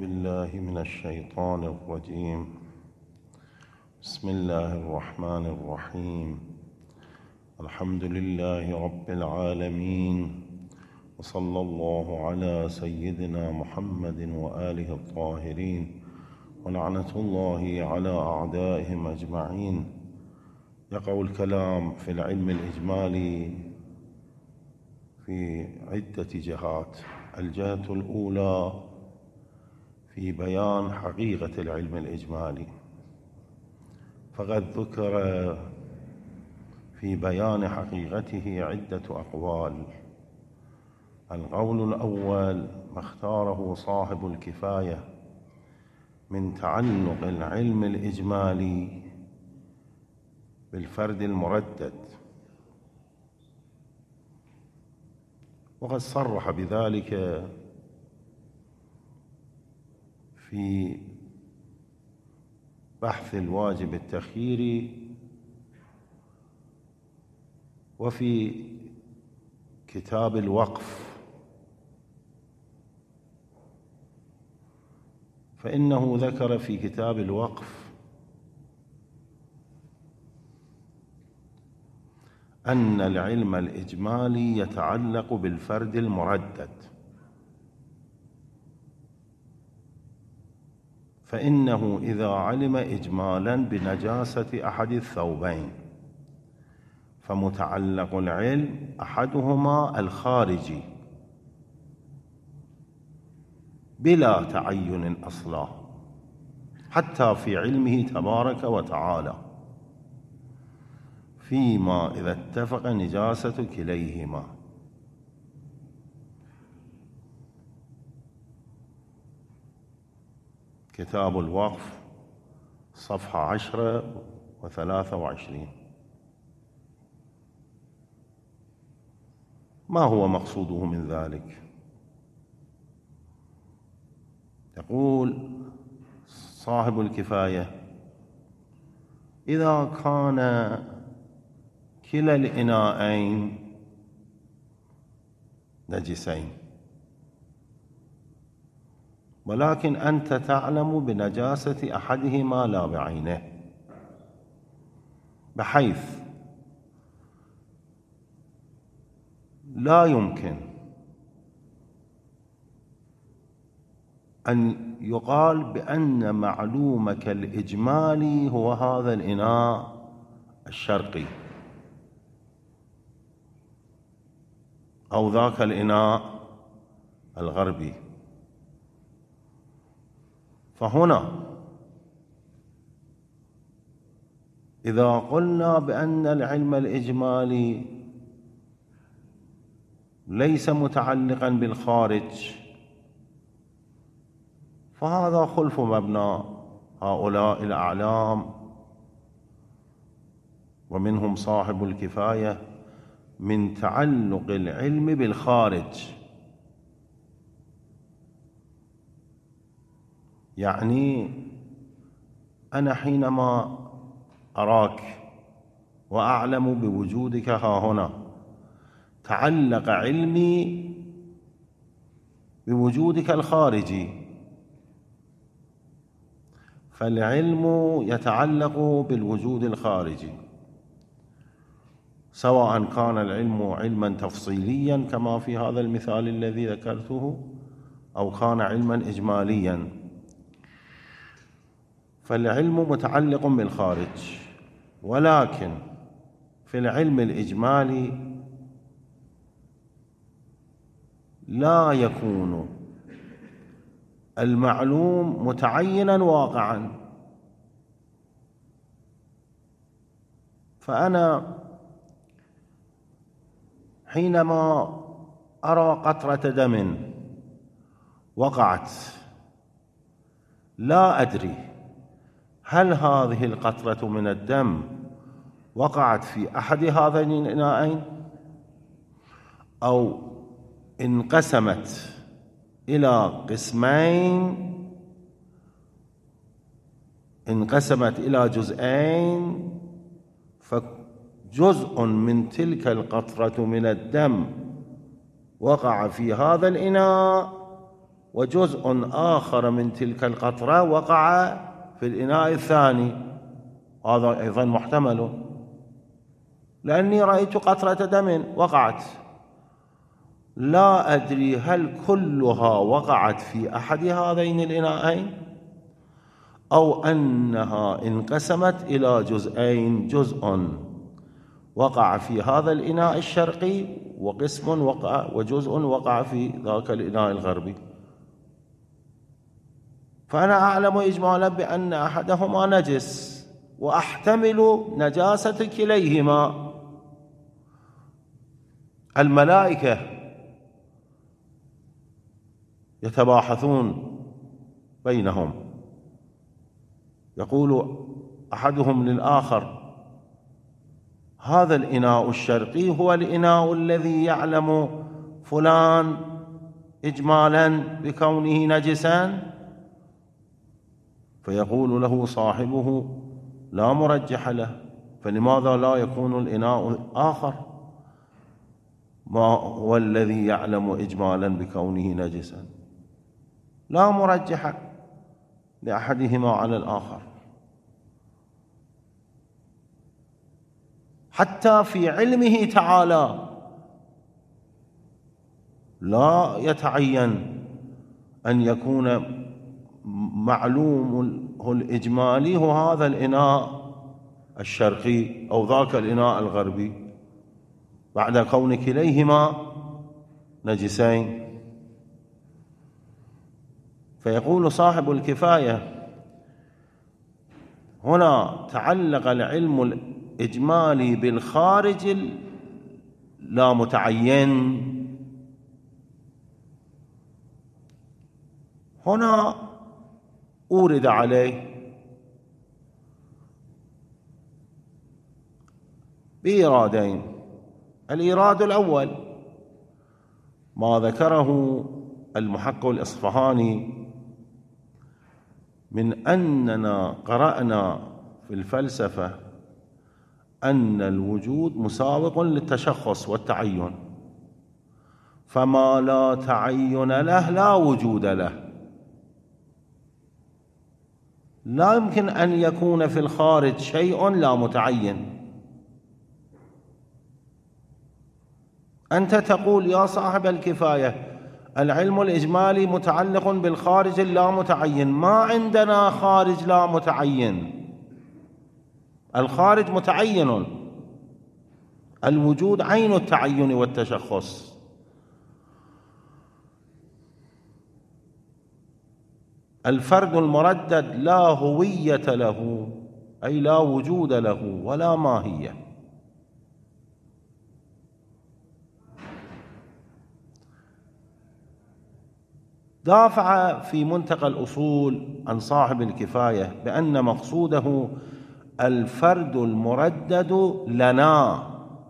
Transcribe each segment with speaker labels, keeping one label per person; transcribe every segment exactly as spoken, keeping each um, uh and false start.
Speaker 1: بالله من الشيطان الرجيم. بسم الله الرحمن الرحيم. الحمد لله رب العالمين، وصلى الله على سيدنا محمد وآله الطاهرين، ولعنة الله على أعدائهم أجمعين. يقع الكلام في العلم الإجمالي في عدة جهات. الجهة الأولى في بيان حقيقة العلم الإجمالي، فقد ذكر في بيان حقيقته عدة أقوال. القول الأول ما اختاره صاحب الكفاية من تعلق العلم الإجمالي بالفرد المردد، وقد صرح بذلك في بحث الواجب التخييري وفي كتاب الوقف، فإنه ذكر في كتاب الوقف أن العلم الإجمالي يتعلق بالفرد المردد، فإنه إذا علم إجمالا بنجاسة أحد الثوبين فمتعلق العلم أحدهما الخارجي بلا تعين أصلا، حتى في علمه تبارك وتعالى، فيما إذا اتفق نجاسة كليهما. كتاب الوقف صفحة عشرة وثلاثة وعشرين. ما هو مقصوده من ذلك؟ يقول صاحب الكفاية: إذا كان كلا الإناءين نجسين، ولكن أنت تعلم بنجاسة أحدهما لا بعينه، بحيث لا يمكن أن يقال بأن معلومك الإجمالي هو هذا الإناء الشرقي أو ذاك الإناء الغربي. فهنا إذا قلنا بأن العلم الإجمالي ليس متعلقا بالخارج، فهذا خلف مبنى هؤلاء الأعلام، ومنهم صاحب الكفاية، من تعلق العلم بالخارج. يعني أنا حينما أراك وأعلم بوجودك ها هنا، تعلق علمي بوجودك الخارجي، فالعلم يتعلق بالوجود الخارجي، سواء كان العلم علما تفصيليا كما في هذا المثال الذي ذكرته، أو كان علما إجماليا. فالعلم متعلق بالخارج، ولكن في العلم الإجمالي لا يكون المعلوم متعينا واقعا. فأنا حينما أرى قطرة دم وقعت، لا أدري هل هذه القطرة من الدم وقعت في أحد هذين الإناءين أو انقسمت إلى قسمين، انقسمت إلى جزئين، فجزء من تلك القطرة من الدم وقع في هذا الإناء وجزء آخر من تلك القطرة وقع في الإناء الثاني، هذا أيضا محتمل، لأني رأيت قطرة دم وقعت، لا أدري هل كلها وقعت في أحد هذين الإناءين أو أنها انقسمت إلى جزئين، جزء وقع في هذا الإناء الشرقي وقسم وقع وجزء وقع في ذاك الإناء الغربي. فأنا أعلم إجمالا بأن أحدهما نجس، وأحتمل نجاسة كليهما. الملائكة يتباحثون بينهم، يقول أحدهم للآخر: هذا الإناء الشرقي هو الإناء الذي يعلم فلان إجمالا بكونه نجسا؟ فيقول له صاحبه: لا مرجح له، فلماذا لا يكون الإناء الآخر ما هو الذي يعلم إجمالا بكونه نجسا؟ لا مرجح لأحدهما على الآخر. حتى في علمه تعالى لا يتعين أن يكون معلومه الإجمالي هو هذا الإناء الشرقي أو ذاك الإناء الغربي، بعد كون كليهما نجسين. فيقول صاحب الكفاية: هنا تعلق العلم الإجمالي بالخارج لا متعين. هنا أورد عليه بإيرادين. الإيراد الأول ما ذكره المحقق الإصفهاني من أننا قرأنا في الفلسفة أن الوجود مساوق للتشخص والتعين، فما لا تعين له لا وجود له. لا يمكن أن يكون في الخارج شيء لا متعين. أنت تقول يا صاحب الكفاية العلم الإجمالي متعلق بالخارج اللا متعين، ما عندنا خارج لا متعين، الخارج متعين، الوجود عين التعين والتشخص. الفرد المردد لا هوية له، أي لا وجود له ولا ماهية. دافع في منتقى الأصول عن صاحب الكفاية بأن مقصوده الفرد المردد لنا،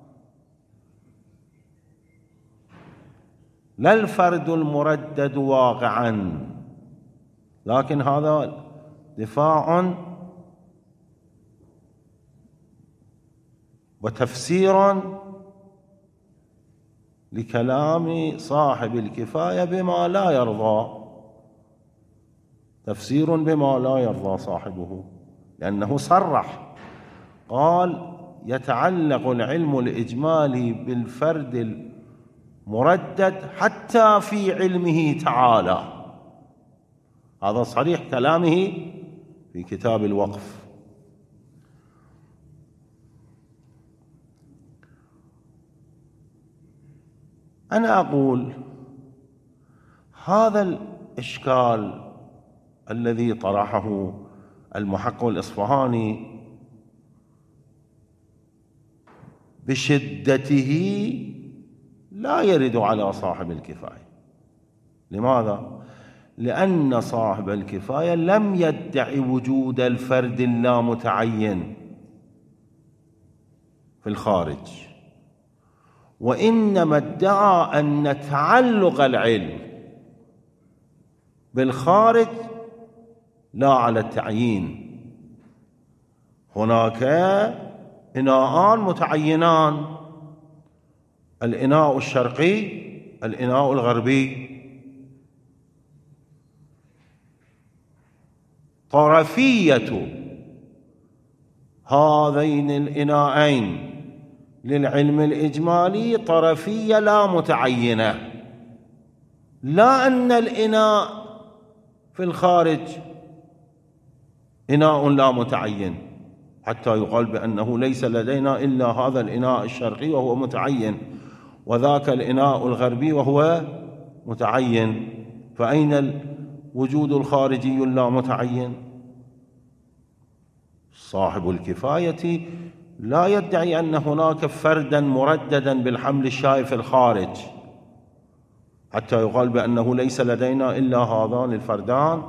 Speaker 1: لا الفرد المردد واقعا. لكن هذا دفاع وتفسير لكلام صاحب الكفاية بما لا يرضى، تفسير بما لا يرضى صاحبه، لأنه صرح قال: يتعلق العلم الإجمالي بالفرد المردد حتى في علمه تعالى. هذا صريح كلامه في كتاب الوقف. أنا أقول هذا الإشكال الذي طرحه المحقق الإصفهاني بشدته لا يرد على صاحب الكفاية. لماذا؟ لأن صاحب الكفاية لم يدعي وجود الفرد اللامتعين في الخارج، وإنما ادعى أن تعلق العلم بالخارج لا على التعيين. هناك إناءان متعينان، الإناء الشرقي، الإناء الغربي. طرفية هذين الإناءين للعلم الإجمالي طرفية لا متعينة، لا أن الإناء في الخارج إناء لا متعين حتى يقال بأنه ليس لدينا إلا هذا الإناء الشرقي وهو متعين وذاك الإناء الغربي وهو متعين، فأين الوجود الخارجي اللا متعين؟ صاحب الكفاية لا يدعي أن هناك فردا مرددا بالحمل الشائع في الخارج حتى يقال بأنه ليس لدينا إلا هذان الفردان،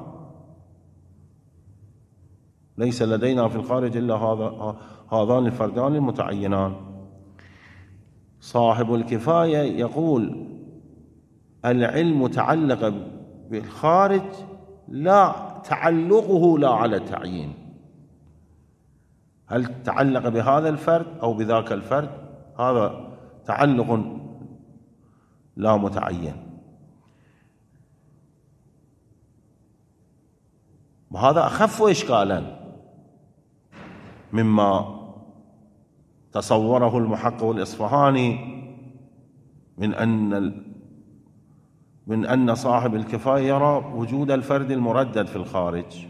Speaker 1: ليس لدينا في الخارج إلا هذا هذان الفردان المتعينان. صاحب الكفاية يقول العلم تعلق بالخارج لا تعلقه لا على التعيين، هل تعلق بهذا الفرد أو بذاك الفرد، هذا تعلق لا متعين. وهذا أخف إشكالا مما تصوره المحقق الإصفهاني من أن من أن صاحب الكفاية يرى وجود الفرد المردد في الخارج.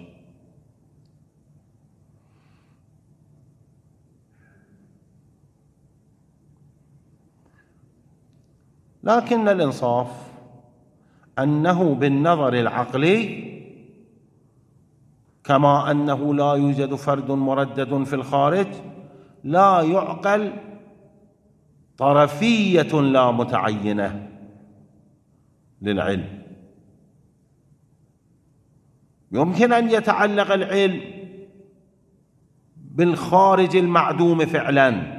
Speaker 1: لكن الإنصاف أنه بالنظر العقلي كما أنه لا يوجد فرد مردد في الخارج لا يعقل طرفية لا متعينة للعلم. يمكن أن يتعلق العلم بالخارج المعدوم فعلا،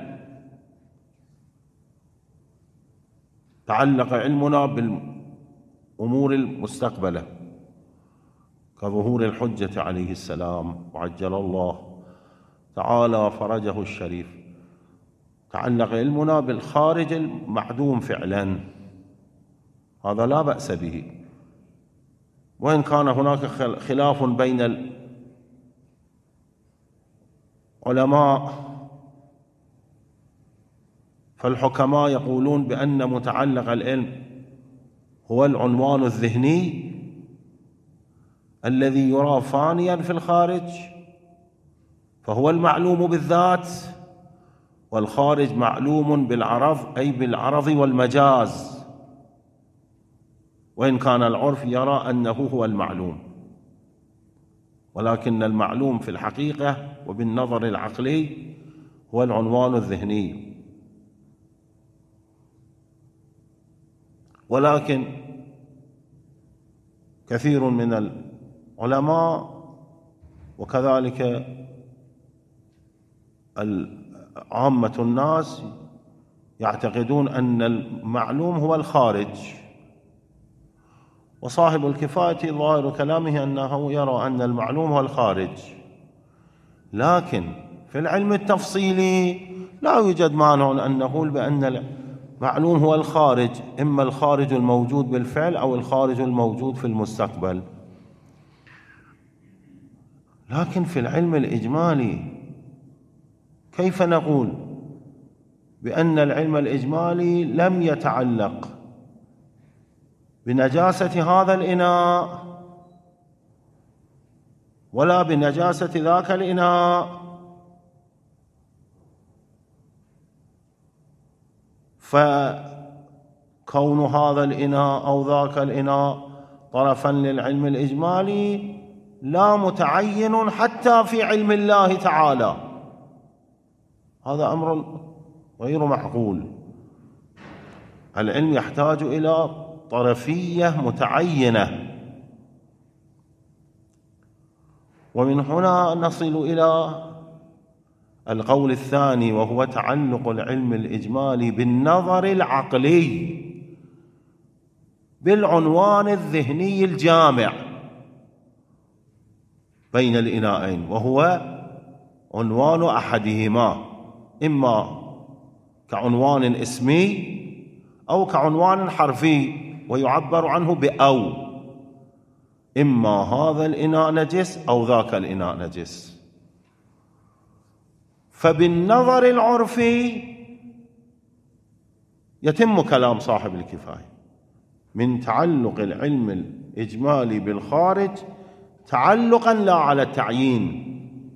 Speaker 1: تعلق علمنا بالأمور المستقبلة كظهور الحجة عليه السلام وعجل الله تعالى فرجه الشريف، تعلق علمنا بالخارج المعدوم فعلا، هذا لا بأس به، وإن كان هناك خلاف بين العلماء فالحكماء يقولون بأن متعلق العلم هو العنوان الذهني الذي يرى فانيا في الخارج فهو المعلوم بالذات، والخارج معلوم بالعرض أي بالعرض والمجاز، وإن كان العرف يرى أنه هو المعلوم، ولكن المعلوم في الحقيقة وبالنظر العقلي هو العنوان الذهني. ولكن كثير من العلماء وكذلك عامة الناس يعتقدون أن المعلوم هو الخارج، وصاحب الكفاية ظاهر كلامه أنه يرى أن المعلوم هو الخارج. لكن في العلم التفصيلي لا يوجد مانع أن نقول بأن المعلوم هو الخارج، إما الخارج الموجود بالفعل أو الخارج الموجود في المستقبل. لكن في العلم الإجمالي كيف نقول بأن العلم الإجمالي لم يتعلق بنجاسة هذا الإناء ولا بنجاسة ذاك الإناء، فكون هذا الإناء أو ذاك الإناء طرفا للعلم الإجمالي لا متعين حتى في علم الله تعالى، هذا أمر غير معقول. العلم يحتاج إلى طرفية متعينة، ومن هنا نصل إلى القول الثاني وهو تعلق العلم الإجمالي بالنظر العقلي بالعنوان الذهني الجامع بين الإناءين، وهو عنوان أحدهما إما كعنوان اسمي أو كعنوان حرفي ويعبر عنه بأو، إما هذا الإناء نجس أو ذاك الإناء نجس. فبالنظر العرفي يتم كلام صاحب الكفاية من تعلق العلم الإجمالي بالخارج تعلقا لا على التعيين،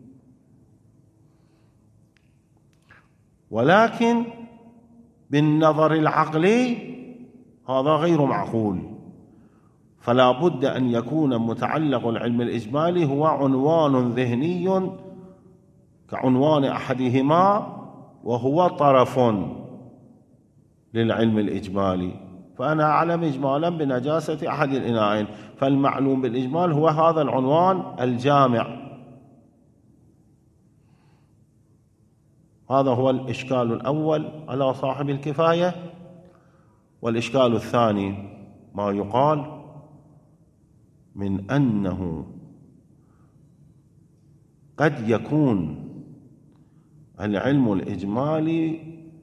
Speaker 1: ولكن بالنظر العقلي هذا غير معقول، فلا بد أن يكون متعلق العلم الإجمالي هو عنوان ذهني كعنوان أحدهما وهو طرف للعلم الإجمالي. فأنا أعلم إجمالا بنجاسة أحد الإناءين، فالمعلوم بالإجمال هو هذا العنوان الجامع. هذا هو الإشكال الأول على صاحب الكفاية. والإشكال الثاني ما يقال من أنه قد يكون العلم الإجمالي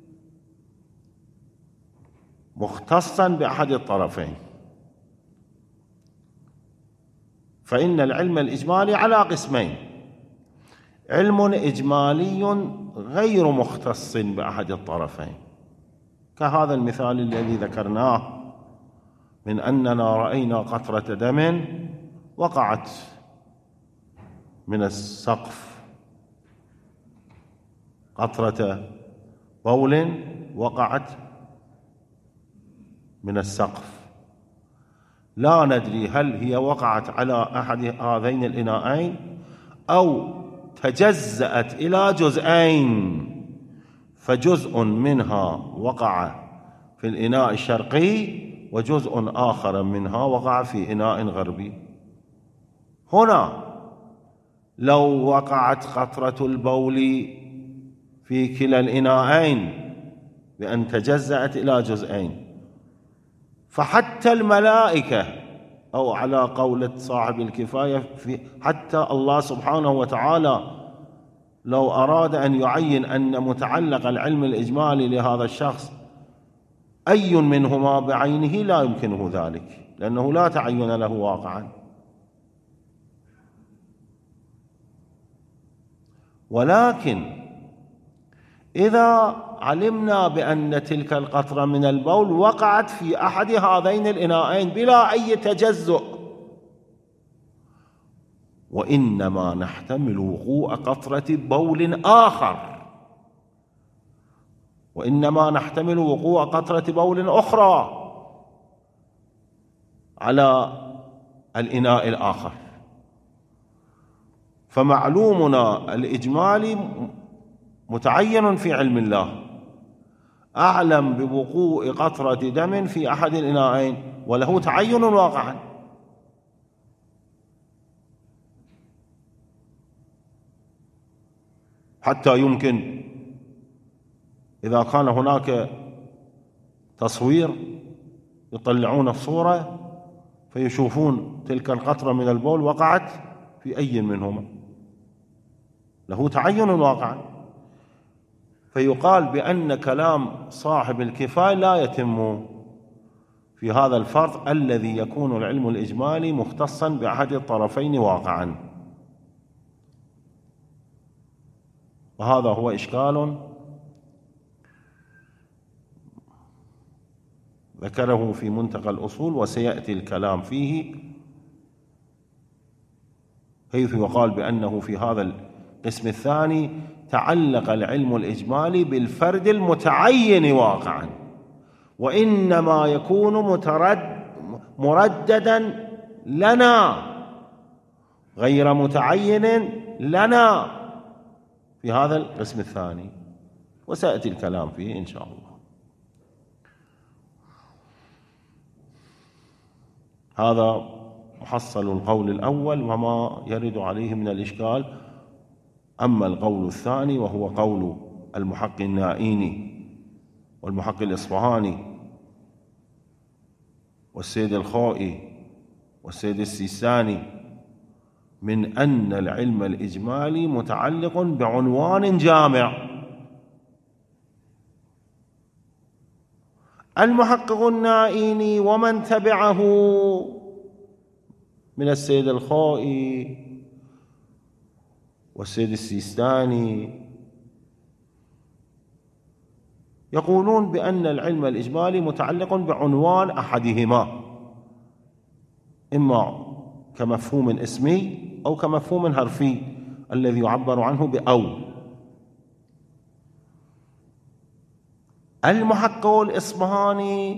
Speaker 1: مختصا بأحد الطرفين، فإن العلم الإجمالي على قسمين: علم إجمالي غير مختص بأحد الطرفين، كهذا المثال الذي ذكرناه من أننا رأينا قطرة دم وقعت من السقف، قطرة بول وقعت من السقف، لا ندري هل هي وقعت على أحد هذين الإناءين أو تجزأت إلى جزئين، فجزء منها وقع في الإناء الشرقي وجزء آخر منها وقع في إناء غربي. هنا لو وقعت قطرة البول في كلا الإناءين بأن تجزأت إلى جزئين، فحتى الملائكة أو على قولة صاحب الكفاية في حتى الله سبحانه وتعالى لو أراد أن يعين أن متعلق العلم الإجمالي لهذا الشخص أي منهما بعينه لا يمكنه ذلك، لأنه لا تعين له واقعا. ولكن إذا علمنا بأن تلك القطرة من البول وقعت في أحد هذين الإناءين بلا أي تجزؤ، وإنما نحتمل وقوع قطرة بول آخر، وإنما نحتمل وقوع قطرة بول أخرى على الإناء الآخر، فمعلومنا الإجمالي متعين في علم الله، أعلم بوقوع قطرة دم في أحد الإناءين وله تعين واقعا. حتى يمكن إذا كان هناك تصوير يطلعون الصورة فيشوفون تلك القطرة من البول وقعت في أي منهما، له تعين واقعا، فيقال بأن كلام صاحب الكفاية لا يتم في هذا الفرض الذي يكون العلم الإجمالي مختصا بأحد الطرفين واقعا. وهذا هو إشكال ذكره في منتقى الأصول وسيأتي الكلام فيه، حيث يقال بأنه في هذا القسم الثاني تعلق العلم الإجمالي بالفرد المتعين واقعا، وإنما يكون مترد مرددا لنا غير متعين لنا في هذا القسم الثاني، وسيأتي الكلام فيه إن شاء الله. هذا محصل القول الأول وما يرد عليه من الإشكال. أما القول الثاني وهو قول المحقق النائيني والمحقق الإصفهاني والسيد الخوئي والسيد السيستاني من أن العلم الإجمالي متعلق بعنوان جامع. المحقق النائيني ومن تبعه من السيد الخوئي والسيد السيستاني، يقولون بأن العلم الإجمالي متعلق بعنوان أحدهما، إما كمفهوم اسمي أو كمفهوم حرفي الذي يعبر عنه بأو. المحقق الإصبهاني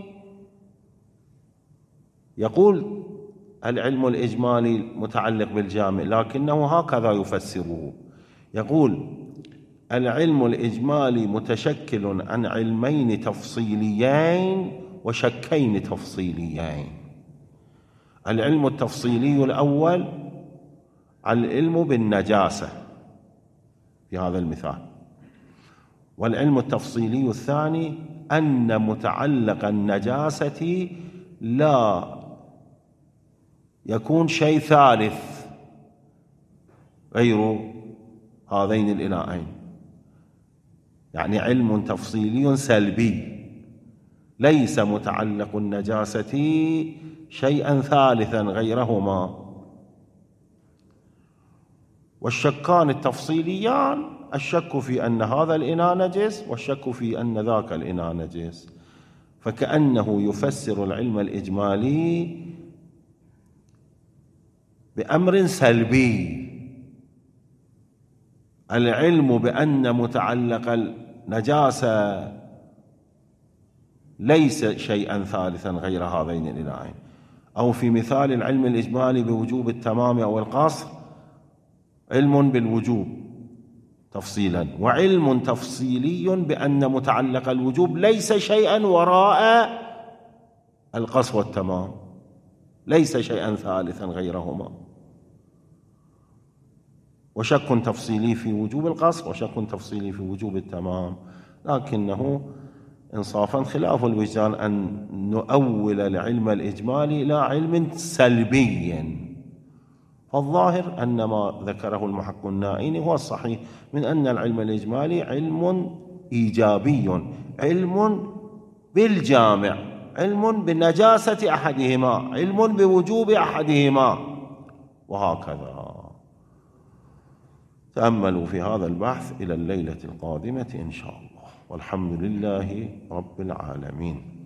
Speaker 1: يقول العلم الإجمالي متعلق بالجامع، لكنه هكذا يفسره، يقول العلم الإجمالي متشكل عن علمين تفصيليين وشكين تفصيليين. العلم التفصيلي الأول العلم بالنجاسة في هذا المثال، والعلم التفصيلي الثاني أن متعلق النجاسة لا يكون شيء ثالث غير هذين الإناءين، يعني علم تفصيلي سلبي، ليس متعلق النجاسة شيئا ثالثا غيرهما. والشكان التفصيليان الشك في أن هذا الإناء نجس والشك في أن ذاك الإناء نجس، فكأنه يفسر العلم الإجمالي بأمر سلبي، العلم بأن متعلق النجاسة ليس شيئا ثالثا غير هذين الإناءين. أو في مثال العلم الإجمالي بوجوب التمام أو القصر، علم بالوجوب تفصيلا، وعلم تفصيلي بأن متعلق الوجوب ليس شيئا وراء القصر والتمام، ليس شيئا ثالثا غيرهما. وشك تفصيلي في وجوب القصر وشك تفصيلي في وجوب التمام، لكنه إنصافا خلاف الوجدان أن نؤول العلم الإجمالي إلى علم سلبي. فالظاهر أن ما ذكره المحقق النائيني هو الصحيح من أن العلم الإجمالي علم إيجابي، علم بالجامع، علم بنجاسة أحدهما، علم بوجوب أحدهما، وهكذا. تأملوا في هذا البحث إلى الليلة القادمة إن شاء الله، والحمد لله رب العالمين.